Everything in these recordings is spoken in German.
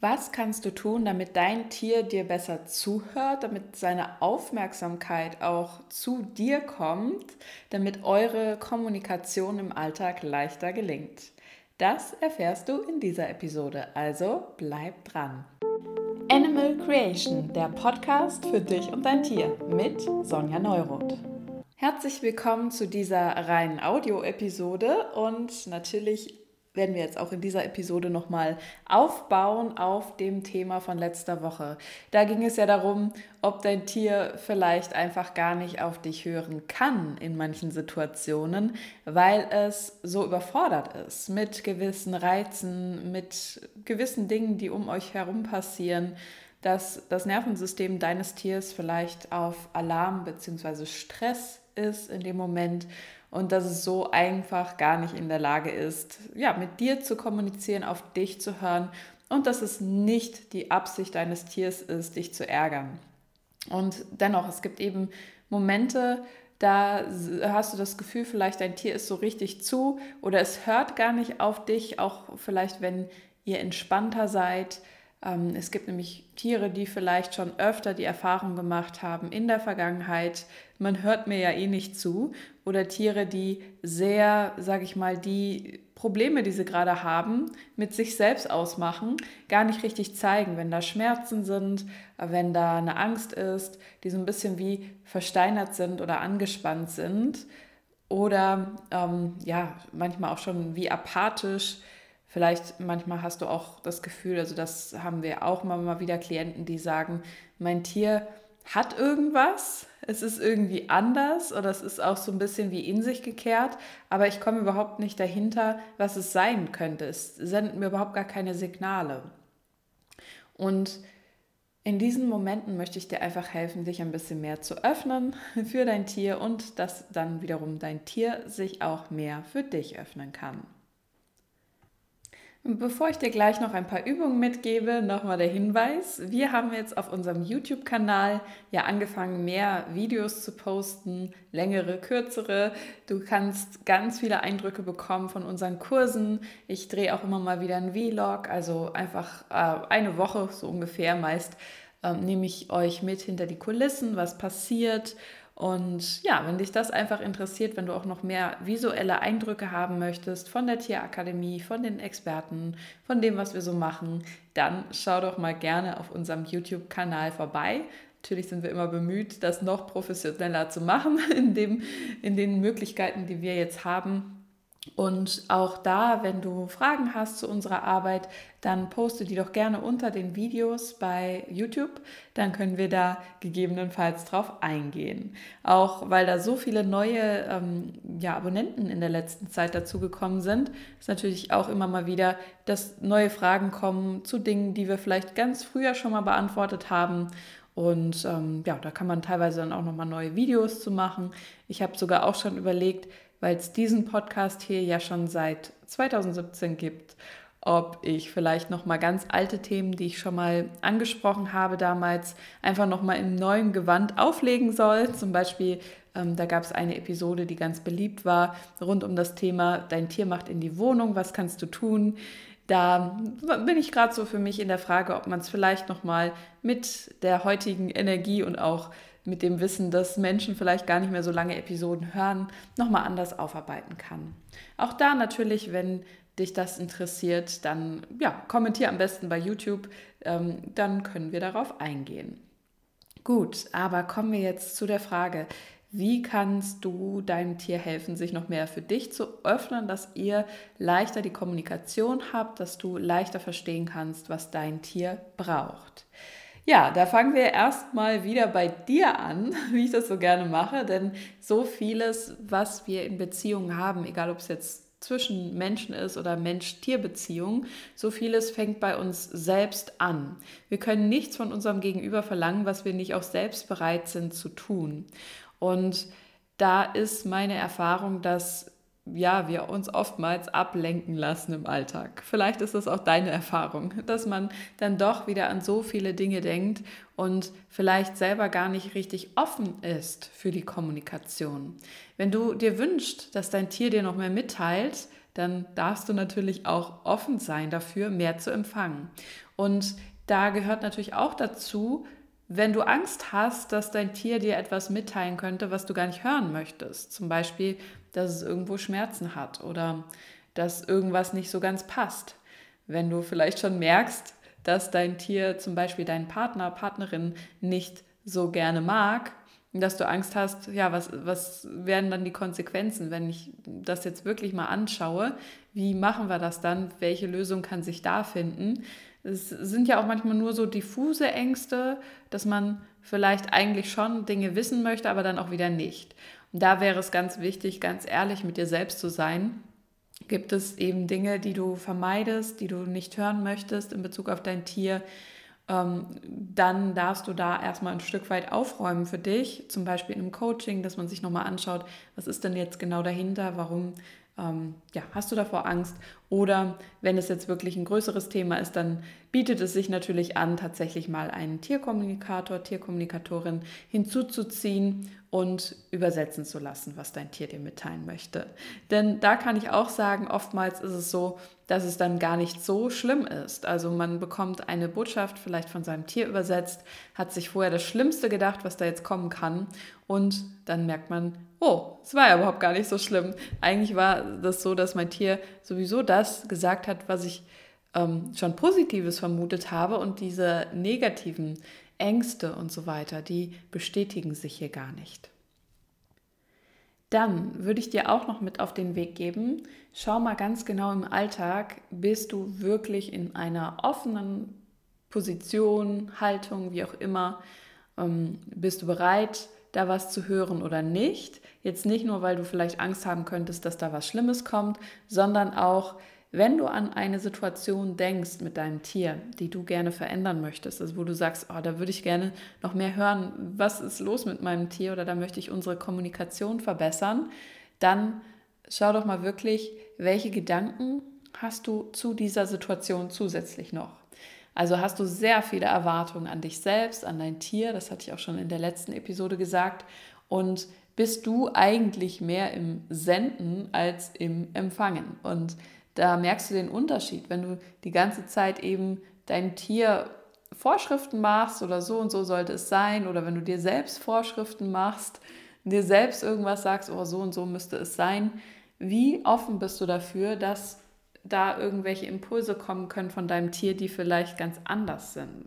Was kannst du tun, damit dein Tier dir besser zuhört, damit seine Aufmerksamkeit auch zu dir kommt, damit eure Kommunikation im Alltag leichter gelingt? Das erfährst du in dieser Episode, also bleib dran. Animal Creation, der Podcast für dich und dein Tier mit Sonja Neuroth. Herzlich willkommen zu dieser reinen Audio-Episode und natürlich werden wir jetzt auch in dieser Episode nochmal aufbauen auf dem Thema von letzter Woche. Da ging es ja darum, ob dein Tier vielleicht einfach gar nicht auf dich hören kann in manchen Situationen, weil es so überfordert ist mit gewissen Reizen, mit gewissen Dingen, die um euch herum passieren, dass das Nervensystem deines Tiers vielleicht auf Alarm bzw. Stress ist in dem Moment und dass es so einfach gar nicht in der Lage ist, mit dir zu kommunizieren, auf dich zu hören und dass es nicht die Absicht deines Tiers ist, dich zu ärgern. Und dennoch, es gibt eben Momente, da hast du das Gefühl, vielleicht dein Tier ist so richtig zu oder es hört gar nicht auf dich, auch vielleicht wenn ihr entspannter seid. Es gibt nämlich Tiere, die vielleicht schon öfter die Erfahrung gemacht haben in der Vergangenheit, man hört mir ja eh nicht zu. Oder Tiere, die sehr, sage ich mal, die Probleme, die sie gerade haben, mit sich selbst ausmachen, gar nicht richtig zeigen. Wenn da Schmerzen sind, wenn da eine Angst ist, die so ein bisschen wie versteinert sind oder angespannt sind. Oder manchmal auch schon wie apathisch. Vielleicht manchmal hast du auch das Gefühl, also das haben wir auch mal wieder Klienten, die sagen, mein Tier hat irgendwas, es ist irgendwie anders oder es ist auch so ein bisschen wie in sich gekehrt, aber ich komme überhaupt nicht dahinter, was es sein könnte. Es sendet mir überhaupt gar keine Signale. Und in diesen Momenten möchte ich dir einfach helfen, dich ein bisschen mehr zu öffnen für dein Tier und dass dann wiederum dein Tier sich auch mehr für dich öffnen kann. Bevor ich dir gleich noch ein paar Übungen mitgebe, nochmal der Hinweis. Wir haben jetzt auf unserem YouTube-Kanal angefangen, mehr Videos zu posten, längere, kürzere. Du kannst ganz viele Eindrücke bekommen von unseren Kursen. Ich drehe auch immer mal wieder einen Vlog, also einfach eine Woche so ungefähr meist nehme ich euch mit hinter die Kulissen, was passiert. Und wenn dich das einfach interessiert, wenn du auch noch mehr visuelle Eindrücke haben möchtest von der Tierakademie, von den Experten, von dem, was wir so machen, dann schau doch mal gerne auf unserem YouTube-Kanal vorbei. Natürlich sind wir immer bemüht, das noch professioneller zu machen in den Möglichkeiten, die wir jetzt haben. Und auch da, wenn du Fragen hast zu unserer Arbeit, dann poste die doch gerne unter den Videos bei YouTube. Dann können wir da gegebenenfalls drauf eingehen. Auch weil da so viele neue Abonnenten in der letzten Zeit dazugekommen sind, ist natürlich auch immer mal wieder, dass neue Fragen kommen zu Dingen, die wir vielleicht ganz früher schon mal beantwortet haben. Und da kann man teilweise dann auch nochmal neue Videos zu machen. Ich habe sogar auch schon überlegt, weil es diesen Podcast hier ja schon seit 2017 gibt, ob ich vielleicht nochmal ganz alte Themen, die ich schon mal angesprochen habe damals, einfach nochmal im neuen Gewand auflegen soll. Zum Beispiel, da gab es eine Episode, die ganz beliebt war, rund um das Thema Dein Tier macht in die Wohnung, was kannst du tun? Da bin ich gerade so für mich in der Frage, ob man es vielleicht nochmal mit der heutigen Energie und auch mit dem Wissen, dass Menschen vielleicht gar nicht mehr so lange Episoden hören, nochmal anders aufarbeiten kann. Auch da natürlich, wenn dich das interessiert, dann kommentier am besten bei YouTube, dann können wir darauf eingehen. Gut, aber kommen wir jetzt zu der Frage, wie kannst du deinem Tier helfen, sich noch mehr für dich zu öffnen, dass ihr leichter die Kommunikation habt, dass du leichter verstehen kannst, was dein Tier braucht? Ja, da fangen wir erstmal wieder bei dir an, wie ich das so gerne mache, denn so vieles, was wir in Beziehungen haben, egal ob es jetzt zwischen Menschen ist oder Mensch-Tier-Beziehung, so vieles fängt bei uns selbst an. Wir können nichts von unserem Gegenüber verlangen, was wir nicht auch selbst bereit sind zu tun. Und da ist meine Erfahrung, dass wir uns oftmals ablenken lassen im Alltag. Vielleicht ist das auch deine Erfahrung, dass man dann doch wieder an so viele Dinge denkt und vielleicht selber gar nicht richtig offen ist für die Kommunikation. Wenn du dir wünschst, dass dein Tier dir noch mehr mitteilt, dann darfst du natürlich auch offen sein dafür, mehr zu empfangen. Und da gehört natürlich auch dazu, wenn du Angst hast, dass dein Tier dir etwas mitteilen könnte, was du gar nicht hören möchtest. Zum Beispiel, dass es irgendwo Schmerzen hat oder dass irgendwas nicht so ganz passt. Wenn du vielleicht schon merkst, dass dein Tier zum Beispiel deinen Partner, Partnerin nicht so gerne mag, dass du Angst hast, ja, was werden dann die Konsequenzen, wenn ich das jetzt wirklich mal anschaue? Wie machen wir das dann? Welche Lösung kann sich da finden? Es sind ja auch manchmal nur so diffuse Ängste, dass man vielleicht eigentlich schon Dinge wissen möchte, aber dann auch wieder nicht. Und da wäre es ganz wichtig, ganz ehrlich mit dir selbst zu sein. Gibt es eben Dinge, die du vermeidest, die du nicht hören möchtest in Bezug auf dein Tier? Dann darfst du da erstmal ein Stück weit aufräumen für dich, zum Beispiel in einem Coaching, dass man sich nochmal anschaut, was ist denn jetzt genau dahinter, warum hast du davor Angst? Oder wenn es jetzt wirklich ein größeres Thema ist, dann bietet es sich natürlich an, tatsächlich mal einen Tierkommunikator, Tierkommunikatorin hinzuzuziehen und übersetzen zu lassen, was dein Tier dir mitteilen möchte. Denn da kann ich auch sagen, oftmals ist es so, dass es dann gar nicht so schlimm ist. Also man bekommt eine Botschaft vielleicht von seinem Tier übersetzt, hat sich vorher das Schlimmste gedacht, was da jetzt kommen kann, und dann merkt man, oh, es war ja überhaupt gar nicht so schlimm. Eigentlich war das so, dass mein Tier sowieso das gesagt hat, was ich schon Positives vermutet habe, und diese negativen Ängste und so weiter, die bestätigen sich hier gar nicht. Dann würde ich dir auch noch mit auf den Weg geben, schau mal ganz genau im Alltag, bist du wirklich in einer offenen Position, Haltung, wie auch immer, bist du bereit, da was zu hören oder nicht? Jetzt nicht nur, weil du vielleicht Angst haben könntest, dass da was Schlimmes kommt, sondern auch, wenn du an eine Situation denkst mit deinem Tier, die du gerne verändern möchtest, also wo du sagst, oh, da würde ich gerne noch mehr hören, was ist los mit meinem Tier, oder da möchte ich unsere Kommunikation verbessern, dann schau doch mal wirklich, welche Gedanken hast du zu dieser Situation zusätzlich noch. Also hast du sehr viele Erwartungen an dich selbst, an dein Tier, das hatte ich auch schon in der letzten Episode gesagt, und bist du eigentlich mehr im Senden als im Empfangen. Und da merkst du den Unterschied, wenn du die ganze Zeit eben deinem Tier Vorschriften machst oder so und so sollte es sein, oder wenn du dir selbst Vorschriften machst, dir selbst irgendwas sagst, oh, so und so müsste es sein. Wie offen bist du dafür, dass da irgendwelche Impulse kommen können von deinem Tier, die vielleicht ganz anders sind?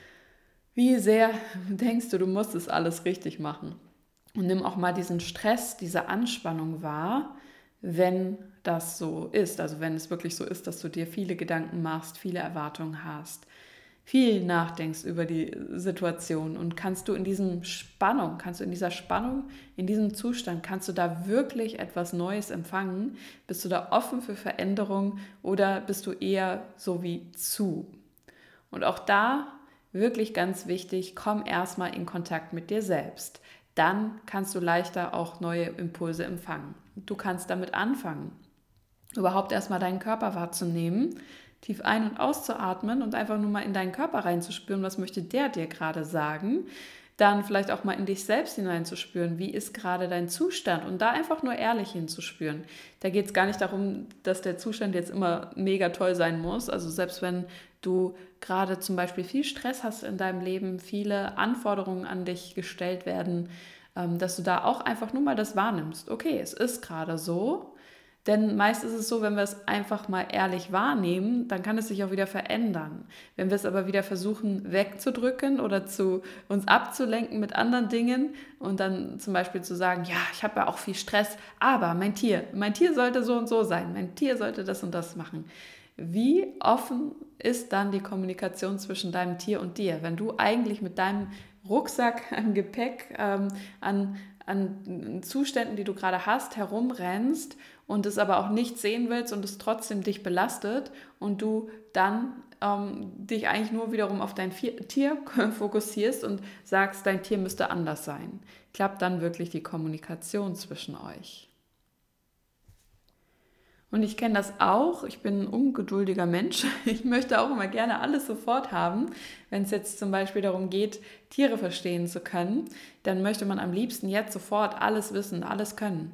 Wie sehr denkst du, du musst es alles richtig machen? Und nimm auch mal diesen Stress, diese Anspannung wahr, wenn das so ist. Also wenn es wirklich so ist, dass du dir viele Gedanken machst, viele Erwartungen hast, viel nachdenkst über die Situation, und kannst du in dieser Spannung, in diesem Zustand, kannst du da wirklich etwas Neues empfangen? Bist du da offen für Veränderung oder bist du eher so wie zu? Und auch da wirklich ganz wichtig, komm erstmal in Kontakt mit dir selbst. Dann kannst du leichter auch neue Impulse empfangen. Du kannst damit anfangen, überhaupt erstmal deinen Körper wahrzunehmen, tief ein- und auszuatmen und einfach nur mal in deinen Körper reinzuspüren, was möchte der dir gerade sagen. Dann vielleicht auch mal in dich selbst hineinzuspüren, wie ist gerade dein Zustand, und da einfach nur ehrlich hinzuspüren. Da geht es gar nicht darum, dass der Zustand jetzt immer mega toll sein muss. Also selbst wenn du gerade zum Beispiel viel Stress hast in deinem Leben, viele Anforderungen an dich gestellt werden, dass du da auch einfach nur mal das wahrnimmst. Okay, es ist gerade so. Denn meist ist es so, wenn wir es einfach mal ehrlich wahrnehmen, dann kann es sich auch wieder verändern. Wenn wir es aber wieder versuchen wegzudrücken oder uns abzulenken mit anderen Dingen und dann zum Beispiel zu sagen, ja, ich habe ja auch viel Stress, aber mein Tier sollte so und so sein, mein Tier sollte das und das machen. Wie offen ist dann die Kommunikation zwischen deinem Tier und dir, wenn du eigentlich mit deinem Rucksack an Gepäck, an Zuständen, die du gerade hast, herumrennst und es aber auch nicht sehen willst und es trotzdem dich belastet und du dann dich eigentlich nur wiederum auf dein Tier fokussierst und sagst, dein Tier müsste anders sein. Klappt dann wirklich die Kommunikation zwischen euch? Und ich kenne das auch, ich bin ein ungeduldiger Mensch. Ich möchte auch immer gerne alles sofort haben. Wenn es jetzt zum Beispiel darum geht, Tiere verstehen zu können, dann möchte man am liebsten jetzt sofort alles wissen, alles können.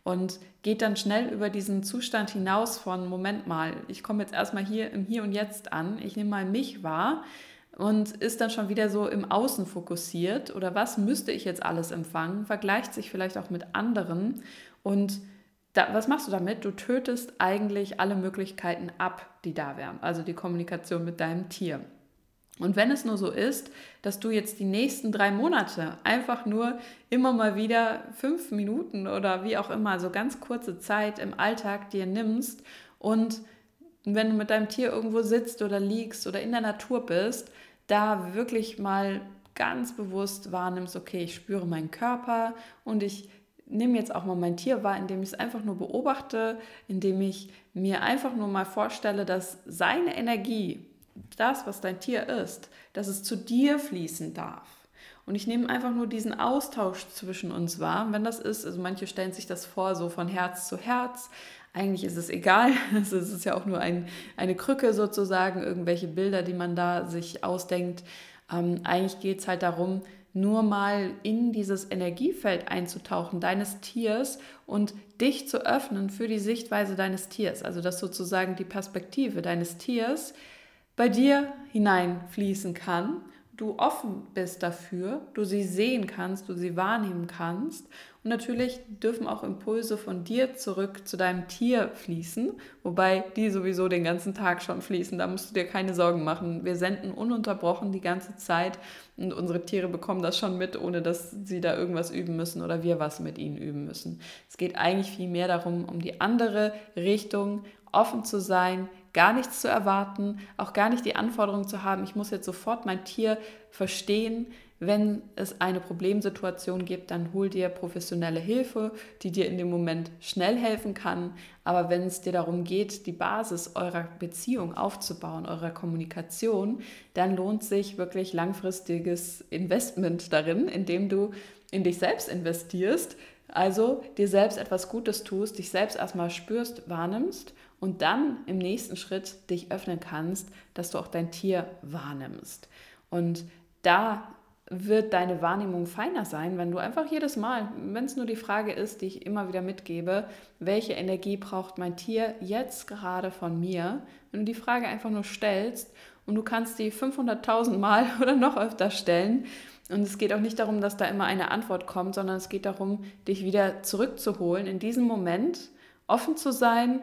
und geht dann schnell über diesen Zustand hinaus von, Moment mal, ich komme jetzt erstmal hier im Hier und Jetzt an, ich nehme mal mich wahr und ist dann schon wieder so im Außen fokussiert oder was müsste ich jetzt alles empfangen, vergleicht sich vielleicht auch mit anderen und was machst du damit? Du tötest eigentlich alle Möglichkeiten ab, die da wären, also die Kommunikation mit deinem Tier. Und wenn es nur so ist, dass du jetzt die nächsten 3 Monate einfach nur immer mal wieder 5 Minuten oder wie auch immer, so ganz kurze Zeit im Alltag dir nimmst und wenn du mit deinem Tier irgendwo sitzt oder liegst oder in der Natur bist, da wirklich mal ganz bewusst wahrnimmst, okay, ich spüre meinen Körper und ich nehme jetzt auch mal mein Tier wahr, indem ich es einfach nur beobachte, indem ich mir einfach nur mal vorstelle, dass seine Energie, das, was dein Tier ist, dass es zu dir fließen darf. Und ich nehme einfach nur diesen Austausch zwischen uns wahr. Wenn das ist, also manche stellen sich das vor, so von Herz zu Herz. Eigentlich ist es egal, es ist ja auch nur eine Krücke sozusagen, irgendwelche Bilder, die man da sich ausdenkt. Eigentlich geht es halt darum, nur mal in dieses Energiefeld einzutauchen, deines Tiers und dich zu öffnen für die Sichtweise deines Tiers. Also dass sozusagen die Perspektive deines Tiers bei dir hineinfließen kann, du offen bist dafür, du sie sehen kannst, du sie wahrnehmen kannst und natürlich dürfen auch Impulse von dir zurück zu deinem Tier fließen, wobei die sowieso den ganzen Tag schon fließen, da musst du dir keine Sorgen machen. Wir senden ununterbrochen die ganze Zeit und unsere Tiere bekommen das schon mit, ohne dass sie da irgendwas üben müssen oder wir was mit ihnen üben müssen. Es geht eigentlich viel mehr darum, um die andere Richtung, offen zu sein, gar nichts zu erwarten, auch gar nicht die Anforderung zu haben, ich muss jetzt sofort mein Tier verstehen. Wenn es eine Problemsituation gibt, dann hol dir professionelle Hilfe, die dir in dem Moment schnell helfen kann. Aber wenn es dir darum geht, die Basis eurer Beziehung aufzubauen, eurer Kommunikation, dann lohnt sich wirklich langfristiges Investment darin, indem du in dich selbst investierst, also dir selbst etwas Gutes tust, dich selbst erstmal spürst, wahrnimmst und dann im nächsten Schritt dich öffnen kannst, dass du auch dein Tier wahrnimmst. Und da wird deine Wahrnehmung feiner sein, wenn du einfach jedes Mal, wenn es nur die Frage ist, die ich immer wieder mitgebe, welche Energie braucht mein Tier jetzt gerade von mir, wenn du die Frage einfach nur stellst und du kannst die 500.000 Mal oder noch öfter stellen. Und es geht auch nicht darum, dass da immer eine Antwort kommt, sondern es geht darum, dich wieder zurückzuholen, in diesem Moment offen zu sein,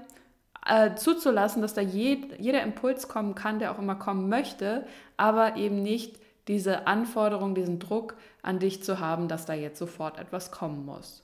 zuzulassen, dass da jeder Impuls kommen kann, der auch immer kommen möchte, aber eben nicht diese Anforderung, diesen Druck an dich zu haben, dass da jetzt sofort etwas kommen muss.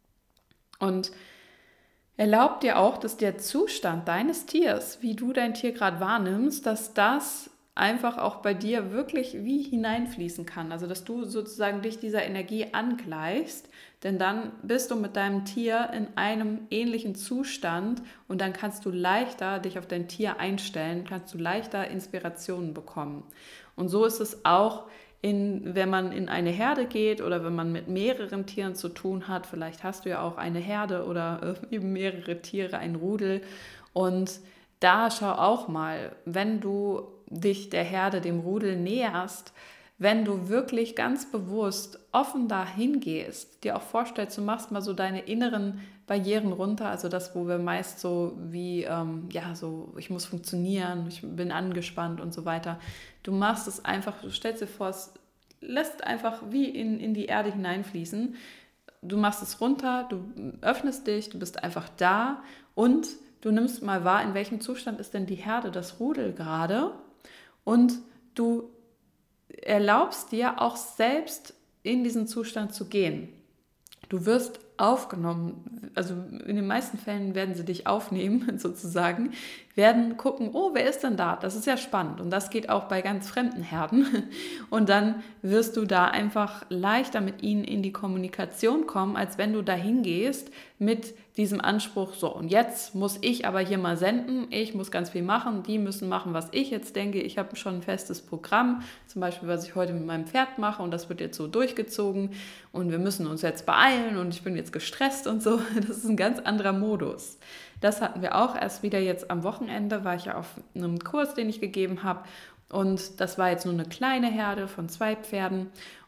Und erlaub dir auch, dass der Zustand deines Tiers, wie du dein Tier gerade wahrnimmst, dass das einfach auch bei dir wirklich wie hineinfließen kann. Also dass du sozusagen dich dieser Energie angleichst, denn dann bist du mit deinem Tier in einem ähnlichen Zustand und dann kannst du leichter dich auf dein Tier einstellen, kannst du leichter Inspirationen bekommen. Und so ist es auch, wenn man in eine Herde geht oder wenn man mit mehreren Tieren zu tun hat. Vielleicht hast du ja auch eine Herde oder eben mehrere Tiere, ein Rudel. Und da schau auch mal, wenn du dich der Herde, dem Rudel näherst, wenn du wirklich ganz bewusst offen dahin gehst, dir auch vorstellst, du machst mal so deine inneren Barrieren runter, also das, wo wir meist so wie, so ich muss funktionieren, ich bin angespannt und so weiter. Du machst es einfach, du stellst dir vor, es lässt einfach wie in die Erde hineinfließen. Du machst es runter, du öffnest dich, du bist einfach da und du nimmst mal wahr, in welchem Zustand ist denn die Herde, das Rudel gerade und du erlaubst dir auch selbst in diesen Zustand zu gehen. Du wirst aufgenommen, also in den meisten Fällen werden sie dich aufnehmen sozusagen, werden gucken, oh, wer ist denn da? Das ist ja spannend und das geht auch bei ganz fremden Herden und dann wirst du da einfach leichter mit ihnen in die Kommunikation kommen, als wenn du dahin gehst mit diesem Anspruch, so und jetzt muss ich aber hier mal senden, ich muss ganz viel machen, die müssen machen, was ich jetzt denke, ich habe schon ein festes Programm, zum Beispiel, was ich heute mit meinem Pferd mache und das wird jetzt so durchgezogen und wir müssen uns jetzt beeilen und ich bin jetzt gestresst und so, das ist ein ganz anderer Modus. Das hatten wir auch erst wieder jetzt am Wochenende, war ich ja auf einem Kurs, den ich gegeben habe und das war jetzt nur eine kleine Herde von 2 Pferden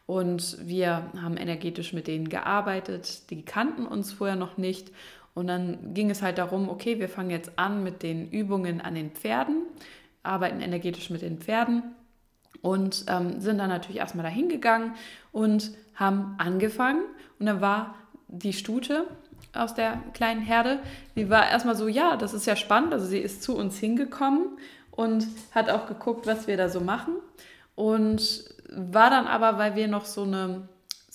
Und wir haben energetisch mit denen gearbeitet, die kannten uns vorher noch nicht. Und dann ging es halt darum, okay, wir fangen jetzt an mit den Übungen an den Pferden, arbeiten energetisch mit den Pferden und sind dann natürlich erstmal dahin gegangen und haben angefangen. Und dann war die Stute aus der kleinen Herde, die war erstmal so, ja, das ist ja spannend. Also sie ist zu uns hingekommen und hat auch geguckt, was wir da so machen. Und war dann aber, weil wir noch so eine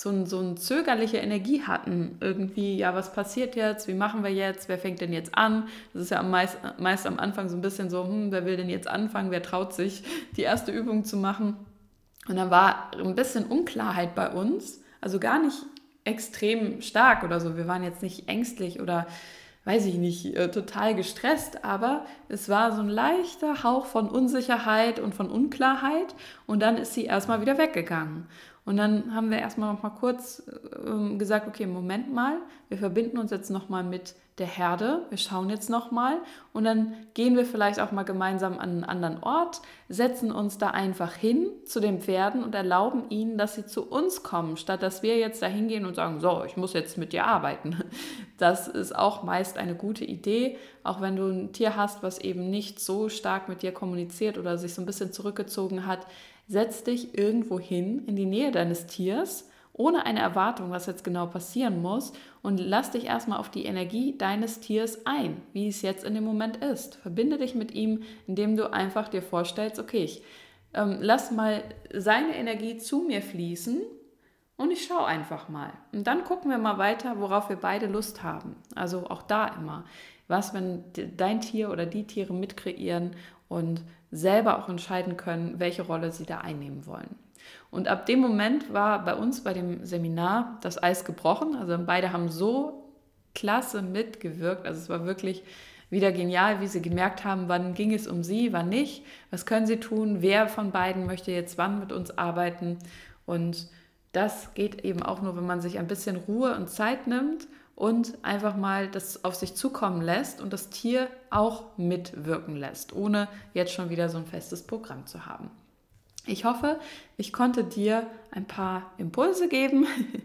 zögerliche Energie hatten, irgendwie, ja, was passiert jetzt, wie machen wir jetzt, wer fängt denn jetzt an? Das ist ja meist am Anfang so ein bisschen so, wer will denn jetzt anfangen, wer traut sich, die erste Übung zu machen? Und dann war ein bisschen Unklarheit bei uns, also gar nicht extrem stark oder so, wir waren jetzt nicht ängstlich oder weiß ich nicht, total gestresst, aber es war so ein leichter Hauch von Unsicherheit und von Unklarheit und dann ist sie erstmal wieder weggegangen. Und dann haben wir erstmal noch mal kurz gesagt, okay, Moment mal, wir verbinden uns jetzt nochmal mit der Herde, wir schauen jetzt nochmal und dann gehen wir vielleicht auch mal gemeinsam an einen anderen Ort, setzen uns da einfach hin zu den Pferden und erlauben ihnen, dass sie zu uns kommen, statt dass wir jetzt da hingehen und sagen, so, ich muss jetzt mit dir arbeiten. Das ist auch meist eine gute Idee, auch wenn du ein Tier hast, was eben nicht so stark mit dir kommuniziert oder sich so ein bisschen zurückgezogen hat. Setz dich irgendwo hin, in die Nähe deines Tiers, ohne eine Erwartung, was jetzt genau passieren muss und lass dich erstmal auf die Energie deines Tiers ein, wie es jetzt in dem Moment ist. Verbinde dich mit ihm, indem du einfach dir vorstellst, okay, ich lass mal seine Energie zu mir fließen und ich schaue einfach mal. Und dann gucken wir mal weiter, worauf wir beide Lust haben. Also auch da immer. Was, wenn dein Tier oder die Tiere mitkreieren und selber auch entscheiden können, welche Rolle sie da einnehmen wollen. Und ab dem Moment war bei uns bei dem Seminar das Eis gebrochen. Also beide haben so klasse mitgewirkt. Also es war wirklich wieder genial, wie sie gemerkt haben, wann ging es um sie, wann nicht. Was können sie tun? Wer von beiden möchte jetzt wann mit uns arbeiten? Und das geht eben auch nur, wenn man sich ein bisschen Ruhe und Zeit nimmt und einfach mal das auf sich zukommen lässt und das Tier auch mitwirken lässt, ohne jetzt schon wieder so ein festes Programm zu haben. Ich hoffe, ich konnte dir ein paar Impulse geben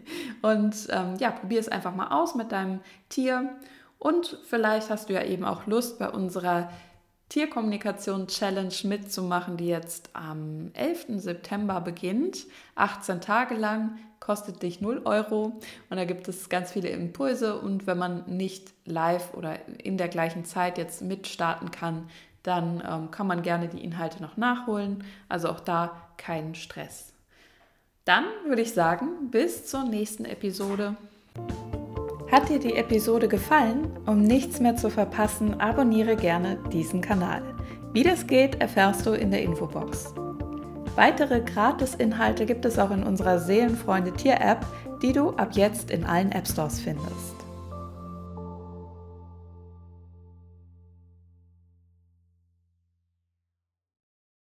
und probier es einfach mal aus mit deinem Tier und vielleicht hast du ja eben auch Lust, bei unserer Tierkommunikation-Challenge mitzumachen, die jetzt am 11. September beginnt. 18 Tage lang, kostet dich 0 € und da gibt es ganz viele Impulse und wenn man nicht live oder in der gleichen Zeit jetzt mitstarten kann, dann kann man gerne die Inhalte noch nachholen. Also auch da keinen Stress. Dann würde ich sagen, bis zur nächsten Episode. Hat dir die Episode gefallen? Um nichts mehr zu verpassen, abonniere gerne diesen Kanal. Wie das geht, erfährst du in der Infobox. Weitere Gratis-Inhalte gibt es auch in unserer Seelenfreunde Tier-App, die du ab jetzt in allen App-Stores findest.